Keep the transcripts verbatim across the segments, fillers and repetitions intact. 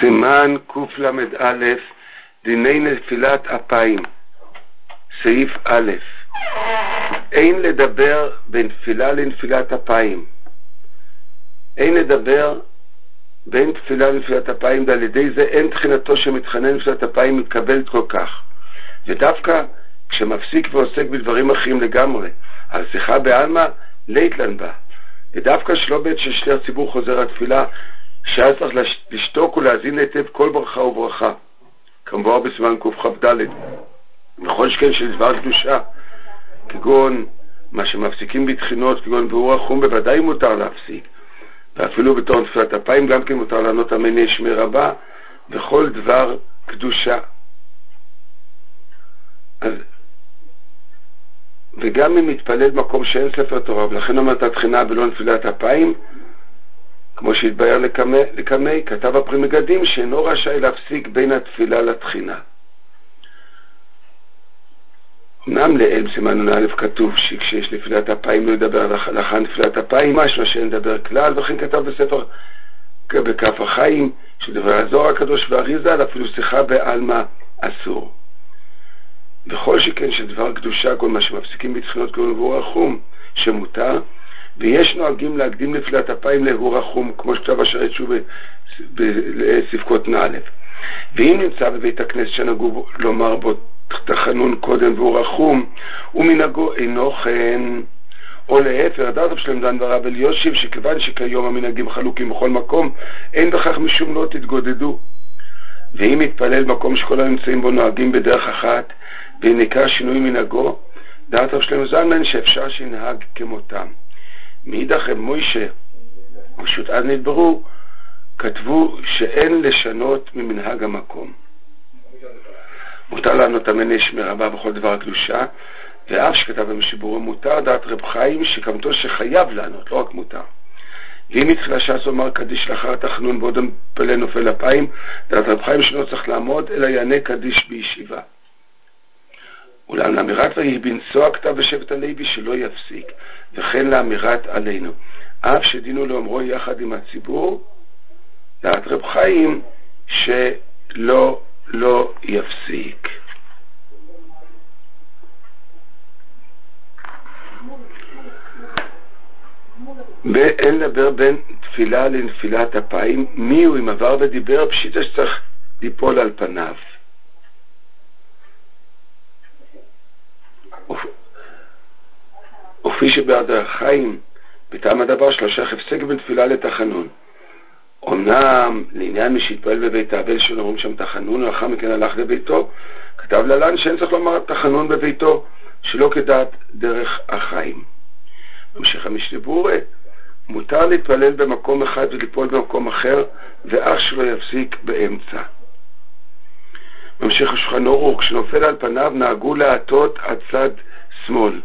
סימן קל"א, דיני נפילת אפיים. סעיף א', אין לדבר בין תפילה לנפילת אפיים. אין לדבר בין תפילה לנפילת אפיים, ועל ידי זה אין תחינתו שמתחנן לנפילת אפיים מתקבלת כל כך. ודווקא כשמפסיק ועוסק בדברים אחרים לגמרי, על שיחה בעלמא ליתלן בה. ודווקא שלא בעת ששליח ציבור חוזר התפילה, שהיה צריך לשתוק ולהזין היטב כל ברכה וברכה, כמובן בסימן קכ"ד. וכל שכן של דבר קדושה, כגון מה שמפסיקים בתחינות, כגון ביאור החום, בוודאי מותר להפסיק, ואפילו בתור נפילת אפיים גם כן מותר לענות אמן יש מרבה, וכל דבר קדושה. אז וגם אם מתפלל במקום שאין ספר תורה, ולכן אומרת התחינה בלא נפילת אפיים, כמו שהתבהר לקמי, לקמי כתב הפרי מגדים שאינו רשאי להפסיק בין התפילה לתחינה. אמנם לאל סימן א' כתוב שכשיש נפילת אפיים לא ידבר לאחר נפילת אפיים, משמע שאין לדבר כלל, וכן כתב בספר בכף החיים שדברי הזוהר הקדוש והאריז"ל אפילו שיחה בעלמא אסור. וכל שכן שדבר קדושה, כל מה שמפסיקים בתחינות כגון ביאור החום שמותר, ויש נוהגים להקדים נפילת אפיים להור החום, כמו שכתב השרת שוב בספקות נ"א. ואם נמצא בבית הכנסת שנהגו לומר בו תחנון קודם ביאור החום, ומנהגו אינו כן, או להפך, הדעת שלהם דן ורב אליושיב, שכיוון שכיום המנהגים חלוקים בכל מקום, אין בכך משום לא תתגודדו. ואם יתפלל מקום שכל הנמצאים בו נוהגים בדרך אחת, ונקרא שינוי מנהגו, דעת רב שלמה זלמן שאפשר שינהג כמותם. מאידך רב מוישה פשוט אז נדברו, כתבו שאין לשנות ממנהג המקום. מותר לענות אמן יש מרבה בכל דבר קדושה, ואף שכתב במשבורו מותר דעת רב חיים שכמתו שחייב לענות, לא רק מותר. ואם התחילה ש"ס אומר קדיש לאחר תחנון בעוד המתפלל נופל אפיים, דעת רב חיים שלא צריך לעמוד אלא יענה קדיש בישיבה. אולם לאמירת ויהי בנשוא הכתב בשבט הלוי שלא יפסיק, וכן לאמירת עלינו, אף שדינו לאומרו יחד עם הציבור, דעת רב חיים שלא לא יפסיק. ואין לדבר בין תפילה לנפילת אפיים, מי הוא אם עבר ודיבר פשיטה שצריך ליפול על פניו. וכפי שבהדר חיים בטעם הדבר שלושה הפסק בין תפילה לתחנון. אמנם לעניין מי שהתפעל בבית האבל שאומרים שם תחנון, ולאחר מכן הלך לביתו, כתב ללן שאין צריך לומר תחנון בביתו, שלא כדעת דרך החיים. ממשיך המשנה ברורה, מותר להתפלל במקום אחד וליפול במקום אחר, ואך שלא יפסיק באמצע. ממשיך השולחן ארוך, כשנופל על פניו נהגו להטות עד צד שמאל.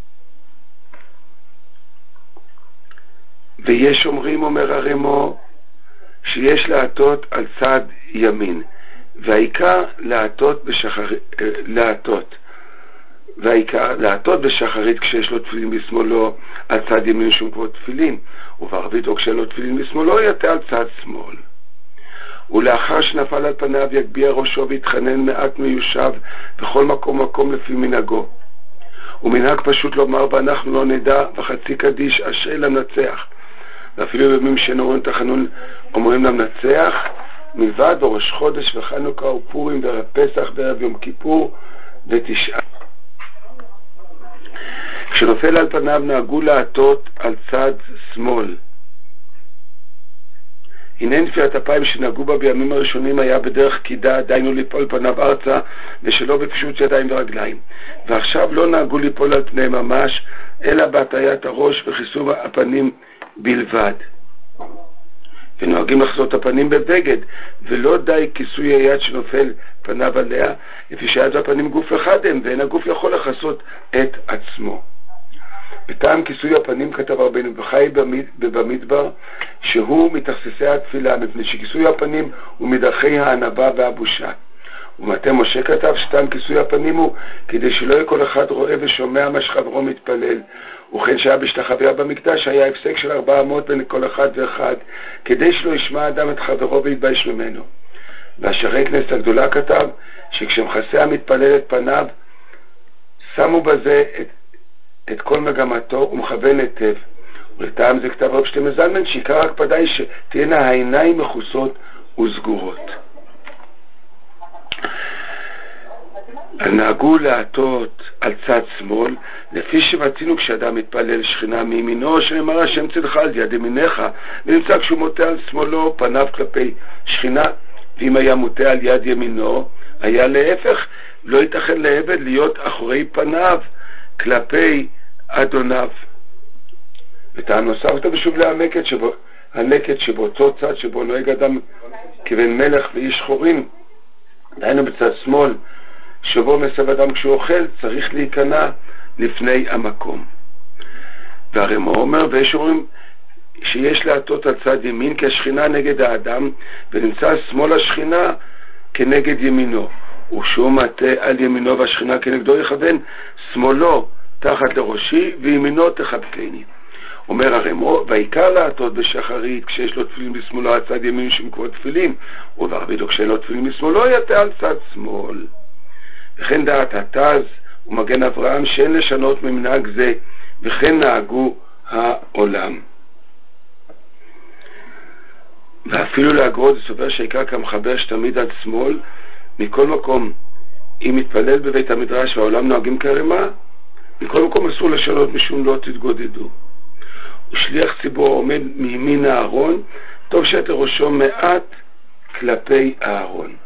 ויש אומרים, אומר הרמו, שיש להטות על צד ימין, והעיקר להטות בשחרית, להטות. והעיקר להטות בשחרית כשיש לו תפילין בשמאלו על צד ימין שום כמו תפילין, ובערבית או כשאין לו תפילין בשמאלו יתה על צד שמאל. ולאחר שנפל על פניו יגביה ראשו ויתחנן מעט מיושב בכל מקום מקום לפי מנהגו. ומנהג פשוט לומר ואנחנו לא נדע וחצי קדיש אשרי למנצח. ואפילו בימים שאין אומרים תחנון אומרים למנצח, מלבד בראש חודש וחנוכה ופורים וערב פסח וערב יום כיפור ותשעה. כשנופל על פניו נהגו להטות על צד שמאל. הנה נפילת אפיים שנהגו בה בימים הראשונים היה בדרך קידה, דיינו ליפול פניו ארצה ושלא בפשוט ידיים ורגליים. ועכשיו לא נהגו ליפול על פני ממש, אלא בהטיית הראש וכיסוי הפנים בלבד. ונוהגים לחזות הפנים בבגד, ולא די כיסוי היד שנופל פניו עליה, לפי שהיד והפנים גוף אחד הם, ואין הגוף יכול לחסות את עצמו. בטעם כיסוי הפנים כתב רבנו בחי במדבר, שהוא מתכססי התפילה, מפני שכיסוי הפנים הוא מדרכי הענבה והבושה. ומטה משה כתב שטעם כיסוי הפנים הוא כדי שלא יהיה כל אחד רואה ושומע מה שחברו מתפלל. וכן שהיה בשתחוויה במקדש היה הפסק של ארבע אמות בין כל אחד ואחד, כדי שלא ישמע אדם את חברו ויתבייש ממנו. והשערי כנסת הגדולה כתב שכשמכסה המתפלל את פניו, שמו בזה את, את כל מגמתו ומכוון היטב. ולטעם זה כתב רב שלמה זלמן שעיקר ההקפדה היא שתהיינה העיניים מכוסות וסגורות. נהגו להטות על צד שמאל, לפי שמצינו כשאדם מתפלל שכינה מימינו, שנאמר השם צלך על יד ימינך, ונמצא כשהוא מוטה על שמאלו פניו כלפי שכינה, ואם היה מוטה על יד ימינו, היה להפך, לא ייתכן לעבד להיות אחורי פניו כלפי אדוניו. וטעם נוסף כתב בשוב להלקט שבו, הלקט שבאותו צד שבו נוהג אדם כבן מלך ואיש חורין, דהיינו בצד שמאל, שבו מסב אדם כשהוא אוכל, צריך להיכנע לפני המקום. והרמ"א אומר, ויש אומרים שיש להטות על צד ימין כשכינה נגד האדם, ונמצא שמאל השכינה כנגד ימינו, ושהוא מטה על ימינו והשכינה כנגדו יכוון שמאלו תחת לראשי וימינו תחבקני. אומר הרמ"א, והעיקר להטות בשחרית כשיש לו תפילין בשמאלו על צד ימין שמקוות תפילין, ובערבית כשאין לו תפילין בשמאלו יטה על צד שמאל. וכן דעת התז ומגן אברהם שאין לשנות ממנהג זה, וכן נהגו העולם. ואפילו לאגרות זה סובר שהעיקר כמחבר שתמיד על שמאל. מכל מקום, אם מתפלל בבית המדרש והעולם נוהגים כרמ"א, מכל מקום אסור לשנות משום לא תתגודדו. ושליח ציבור עומד מימין הארון, טוב שאת ראשו מעט כלפי הארון.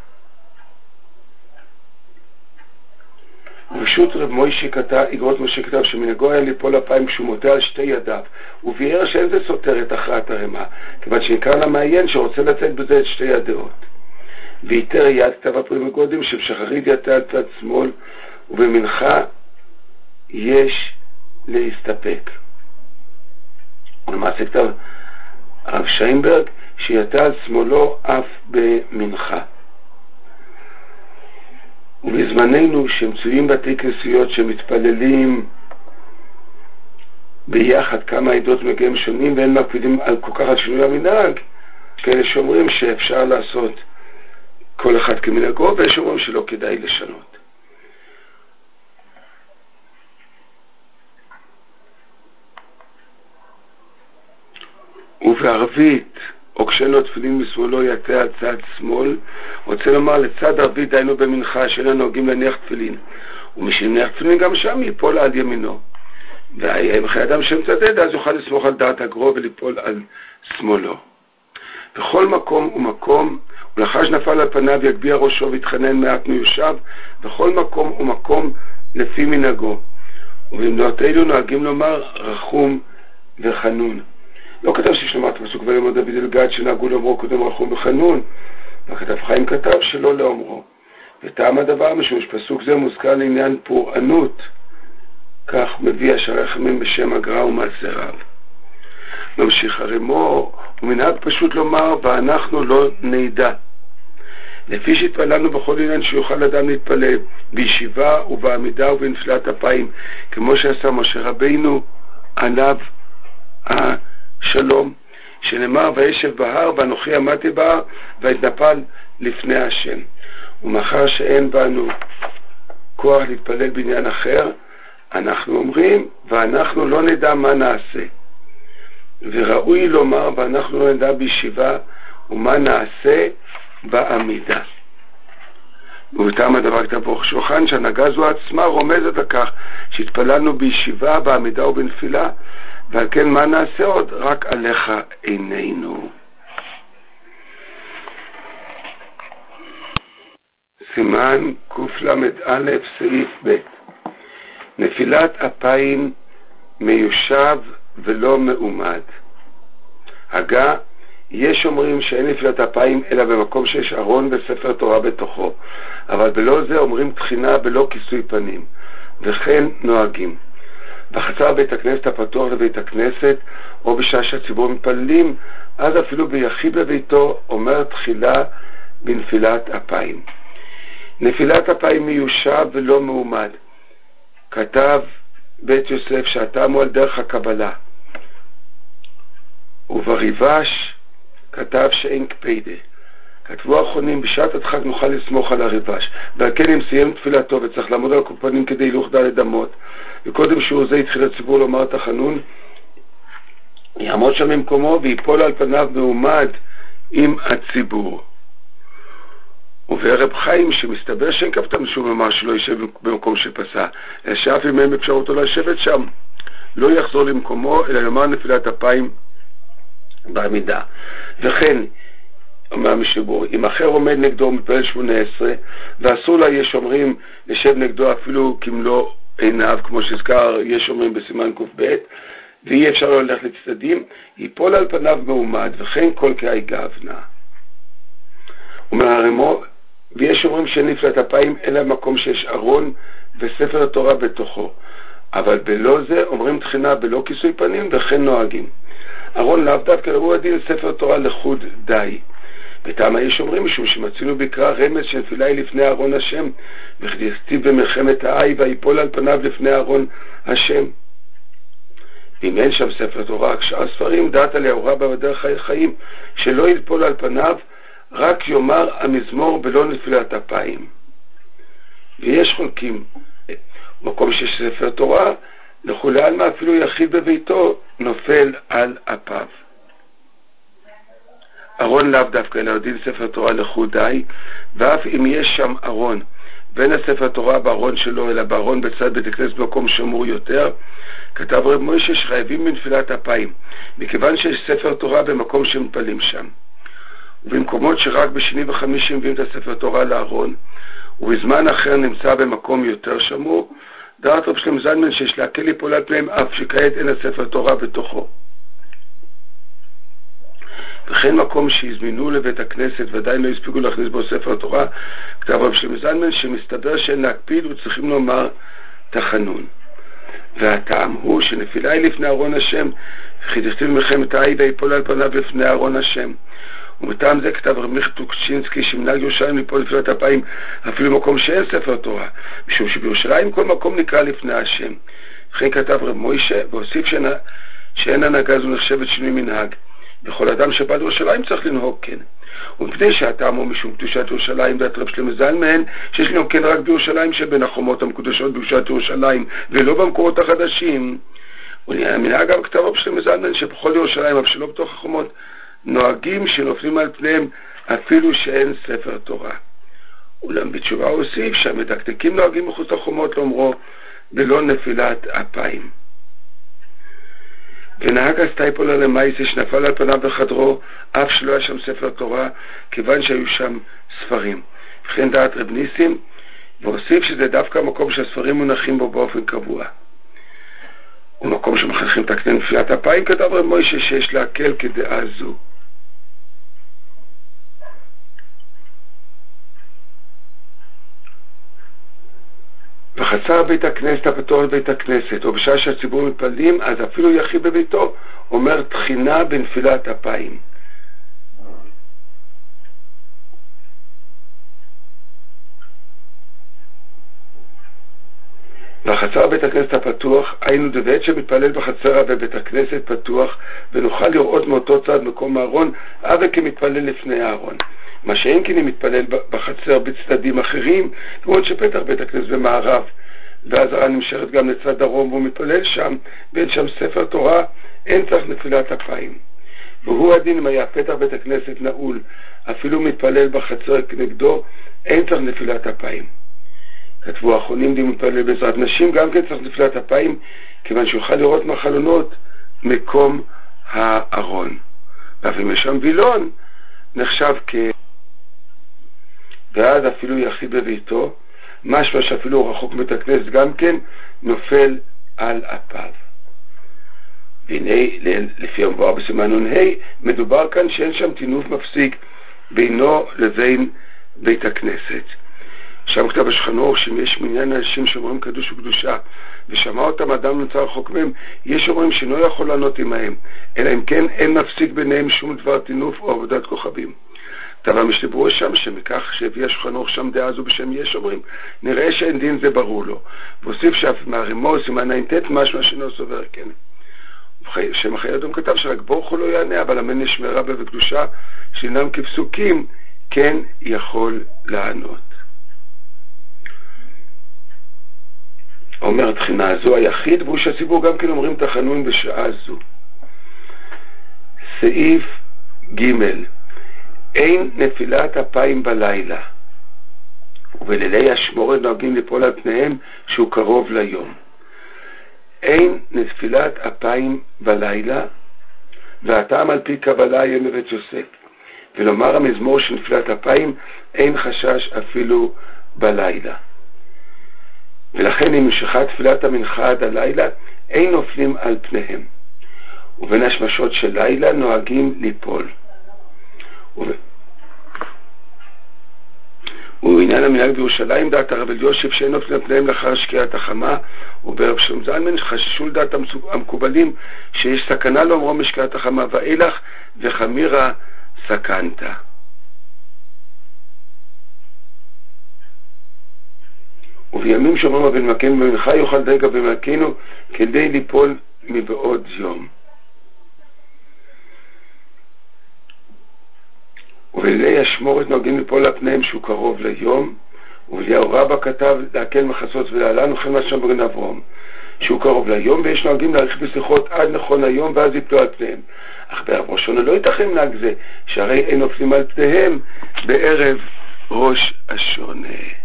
ופשוט רב מוישה כתב, אגרות משה כתב שמנהגו היה ליפול אפיים כשהוא מוטה על שתי ידיו, וביאר שאין זה סותר את הכרעת הרמ"א, כיוון שנקרא למעיין שרוצה לצאת בזה את שתי הדעות. ויתר יד כתב הפרימה קודם שבשחרית יטה על צד שמאל, ובמנחה יש להסתפק. ולמעשה כתב הרב שיינברג שיטה על שמאלו אף במנחה. ובזמננו שמצויים בתי כנסיות שמתפללים ביחד כמה עדות מגיעים שונים ואין מקפידים על כל כך על שינוי המנהג, כאלה שאומרים שאפשר לעשות כל אחד כמנהגו, ויש אומרים שלא כדאי לשנות. ובערבית או כשאין לו תפילין משמאלו יטה על צד שמאל, רוצה לומר לצד ערבית דיינו במנחה שאין נוהגים להניח תפילין, ומשנניח תפילין גם שם ייפול על ימינו, ואם אחרי אדם שמצדד אז יוכל לסמוך על דעת הגרו וליפול על שמאלו. בכל מקום ומקום, ולאחר שנפל על פניו יגביה ראשו ויתחנן מעט מיושב, בכל מקום ומקום לפי מנהגו. ובמדועתנו נוהגים לומר רחום וחנון. לא כתב ששלמת פסוק ולמוד דוד אלגד שנהגו לאומרו קודם רחום וחנון, וכתב חיים כתב שלא לאומרו. וטעם הדבר משום שפסוק זה מוזכר לעניין פורענות, כך מביא השערי חכמים בשם הגר"א ומעשה רב. ממשיך הרמ"א, ומנהג פשוט לומר ואנחנו לא נדע, לפי שהתפללנו בכל עניין שיוכל אדם להתפלל בישיבה ובעמידה ובנפילת אפיים, כמו שעשה משה רבינו עליו השלום, שנאמר וישב בהר ואנוכי עמדתי בהר והתנפל לפני השם. ומאחר שאין בנו כוח להתפלל בעניין אחר, אנחנו אומרים ואנחנו לא נדע מה נעשה, וראוי לומר ואנחנו לא נדע בישיבה ומה נעשה בעמידה. ובטעם הדבר כתב ברוך שולחן שהנהגה זו עצמה רומזת לכך שהתפללנו בישיבה, בעמידה ובנפילה, ועל כן מה נעשה עוד? רק עליך עינינו. סימן קל"א סעיף ב' נפילת אפיים מיושב ולא מעומד. הגה, יש אומרים שאין נפילת אפיים אלא במקום שיש ארון וספר תורה בתוכו, אבל בלא זה אומרים תחינה בלא כיסוי פנים, וכן נוהגים. בחצר בית הכנסת הפתוח לבית הכנסת, או בשעה שהציבור מתפללים, אז אפילו ביחיד בביתו אומר תחילה בנפילת אפיים. נפילת אפיים מיושב ולא מעומד. כתב בית יוסף שהטעמו על דרך הקבלה, ובריבש כתב שאין קפידה. כתבו האחרונים, בשעת הדחק נוכל לסמוך על הרבש, ועל כן אם סיים תפילתו וצריך לעמוד על קופנים כדי הילוך דלת אמות, וקודם שהוא זה התחיל הציבור לומר תחנון, יעמוד שם במקומו ויפול על פניו מעומד עם הציבור. וברב חיים שמסתבר שאין כפתם שום אמר שלא יישב במקום שפסע, אלא שאף אם אין אפשרותו לשבת שם, לא יחזור למקומו, אלא יאמר נפילת אפיים בעמידה. וכן, אומר המשבור, אם אחר עומד נגדו ומתפלל שמונה עשרה, ואסור לה יש אומרים לשב נגדו אפילו כמלוא עיניו, כמו שהזכר יש אומרים בסימן ק"ב, ואי אפשר לא ללכת לצדדים, ייפול על פניו מעומד, וכן כל כאי גאוונה. אומר הרמו, ויש אומרים שאין נפילת אפיים אלא מקום שיש ארון וספר התורה בתוכו, אבל בלא זה אומרים תחינה בלא כיסוי פנים וכן נוהגים. ארון לאו דווקא הוא הדין ספר תורה לחוד די. בטעם יש אומרים משום שמצינו בקרא רמז שנפילה היא לפני ארון השם, וכתיב במלחמת האי ויפול על פניו לפני ארון השם. אם אין שם ספר תורה, כשאר ספרים דעת עליה הורה בדרך החיים שלא יפול על פניו, רק יאמר המזמור בלא נפילת אפיים. ויש חולקים, מקום שיש ספר תורה, לכולי עלמא אפילו יחיד בביתו נופל על אפיו. ארון לאו דווקא אלא דין ספר תורה לחוד די, ואף אם יש שם ארון ואין הספר תורה בארון שלו אלא בארון בצד בית הכנסת במקום שמור יותר, כתב רב מוישה שחייבים בנפילת אפיים, מכיוון שיש ספר תורה במקום שמפלים שם. ובמקומות שרק בשני וחמישי מביאים את הספר תורה לארון, ובזמן אחר נמצא במקום יותר שמור, דעת רב שלמה זלמן שיש להקל ליפול על פניהם אף שכעת אין הספר תורה בתוכו. וכן מקום שהזמינו לבית הכנסת ועדיין לא הספיקו להכניס בו ספר תורה, כתב רב שלמה זלמן שמסתבר שאין להקפיד וצריכים לומר תחנון. והטעם הוא שנפילה היא לפני ארון השם, וכי דכתיב מלחמת האי ויפול על פניו לפני ארון השם. ומטעם זה כתב רב מיכה טוקצ'ינסקי שמנהג ירושלים ליפול נפילת אפיים אפילו מקום שאין ספר תורה, משום שבירושלים כל מקום נקרא לפני השם. וכן כתב רב מוישה והוסיף שאין, שאין הנהגה זו נחשבת שינוי מנהג, בכל אדם שבא לירושלים צריך לנהוג כן. ומפני שהטעם הוא משום קדושת ירושלים דעת רב שלמה זלמן שיש לנהוג כן רק בירושלים שבין החומות המקודשות בקדושת ירושלים ולא במקורות החדשים. ומנהג גם כתב רב שלמה זלמן שבכל ירושלים אבל שלא בתוך החומות נוהגים שנופלים על פניהם אפילו שאין ספר תורה. אולם בתשובה הוא הוסיף שהמדקדקים נוהגים מחוץ לחומות לאומרו בלא נפילת אפיים. ונהג הסטייפולה למייסי שנפל על פניו בחדרו אף שלא היה שם ספר תורה כיוון שהיו שם ספרים. וכן דעת רב ניסים והוסיף שזה דווקא מקום שהספרים מונחים בו באופן קבוע. ומקום שמכריחים את הקנה נפילת אפיים כתב רב מוישה שיש להקל כדעה זו. בחצר בית הכנסת הפתוח בבית הכנסת או בשעה שהציבור מתפללים אז אפילו יחיד בביתו אומר תחינה בנפילת אפיים. בחצר בית הכנסת הפתוח היינו דבעת שמתפלל בחצר בית הכנסת פתוח ונוכל לראות מאותו צד מקום הארון אבל כמתפלל לפני הארון. מה שאין כן אם מתפלל בחצר בצדדים אחרים, כמובן שפתח בית הכנסת במערב והזרה נמשכת גם לצד דרום והוא מתפלל שם ואין שם ספר תורה, אין צריך נפילת אפיים. והוא הדין אם היה פתח בית הכנסת נעול אפילו מתפלל בחצר כנגדו, אין צריך נפילת אפיים. כתבו האחרונים די מתפלל בעזרת נשים גם כן צריך נפילת אפיים כיוון שיוכל לראות מהחלונות מקום הארון. ואף אם יש שם וילון נחשב כ... ועד אפילו יחיד בביתו משמע שאפילו רחוק מבית הכנסת גם כן נופל על אפיו. והנה לפי המבואר בסימן נ"ה מדובר כאן שאין שם תינוף מפסיק בינו לבין בית הכנסת. שם כתב השולחן ערוך שאם יש מניין אנשים שאומרים קדוש וקדושה ושמע אותם אדם נמצא רחוק מהם, יש אומרים שלא יכול לענות עמהם אלא אם כן אין מפסיק ביניהם שום דבר תינוף או עבודת כוכבים. כתב המשתברו שם שמכך שהביא השולחן ערוך שם דעה זו בשם יש אומרים נראה שאין דין זה ברור לו, והוסיף שאף מהרימו סימן ע"ט משמע שאינו סובר כן. שם אחרי אדום כתב שרק ברוך הוא לא יענה אבל אמן נשמרה בה וקדושה שאינם כפסוקים כן יכול לענות. אומרת תחינה זו היחיד, והוא שהציבור גם כן אומרים תחנונים בשעה זו. סעיף ג' אין נפילת אפיים בלילה, ובלילי השמורת נוהגים ליפול על פניהם שהוא קרוב ליום. אין נפילת אפיים בלילה, והטעם על פי קבלה יהיה מבית יוסף. ולומר המזמור של נפילת אפיים, אין חשש אפילו בלילה. ולכן אם משכת תפילת המנחה עד הלילה, אין נופלים על פניהם. ובין השמשות של לילה נוהגים ליפול. ובעניין המנהג בירושלים דעת הרב אלישיב שאין נופלים על פניהם לאחר שקיעת החמה, וברב שלום זלמן חששו לדעת המקובלים שיש סכנה לאומרו משקיעת החמה ואילך וחמירה סכנת. ובימים שאומרים הבן מקן במנחה יוכל דגע במלכנו כדי ליפול מבעוד יום. ובלילי השמורת נוהגים ליפול על פניהם שהוא קרוב ליום. ואליהו רבא כתב להקל מחסות ולהלן וכן מה שם בגן אברום שהוא קרוב ליום, ויש נוהגים להאריך בשיחות עד נכון היום ואז יפלו על פניהם. אך בערב ראש השונה לא ייתכן מנהג זה, שהרי אין נופלים על פניהם בערב ראש השונה.